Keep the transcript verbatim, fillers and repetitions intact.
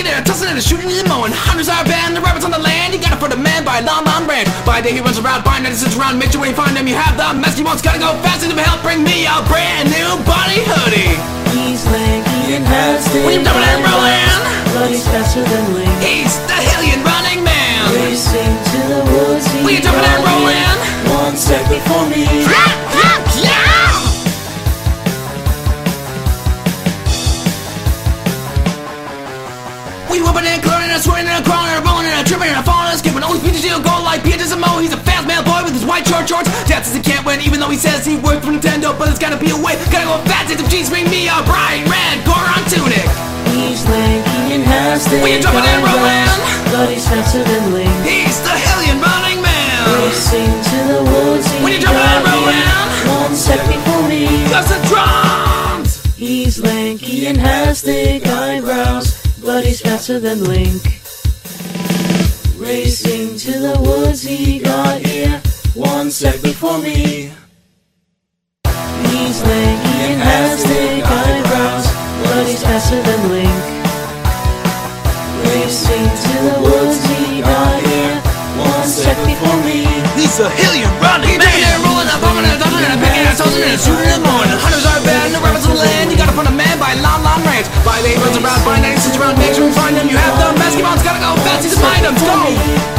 it, tossing it, shooting it, mowing. Hunters are banned, the rabbits on the land. You got it for the man by a long, long brand. By day he runs around, by night he sits around. Make sure when you find him, you have the mess. He wants gotta go fast to help bring me a brand new body hoodie. He's lanky and has the When you're jumping and rolling, but he's faster than Link. he's the Hillian running man. Racing to the woods, he When you're jumping and rolling, one step before me. yeah, yeah, yeah. We whooping and clearing and swearing and crawling and rolling and tripping and falling and skipping. Always beating to go like Peter's a Mo. He's a fast male boy with his white short shorts. Dances he can't win even though he says he worked for Nintendo, but it's gotta be a way. Gotta go fast if jeans bring me a bright red Goron tunic. He's lanky and has the When you're jumping and rolling, but he's faster than Link. he's the Hillian running man. Racing to the woods, he When you're jumping and rolling, one step before me. that's the drums. He's lanky and has thick eyebrows, but he's faster than Link. Racing to the woods, he got here one step before me. He's lanky and has thick eyebrows, but he's faster than Link. Racing to the woods, he got here one step before me. He's the Hillian running man. He's jumping and rolling, I'm bumping and dumping and picking and tossing and shooting in the morning. Hunters are bad and the rabbits on the land. You gotta find a man by long, long range. By day he runs around, by night he sits around. Make sure you find him, you have the best. Keep on, gotta go fast, he's mind him, go!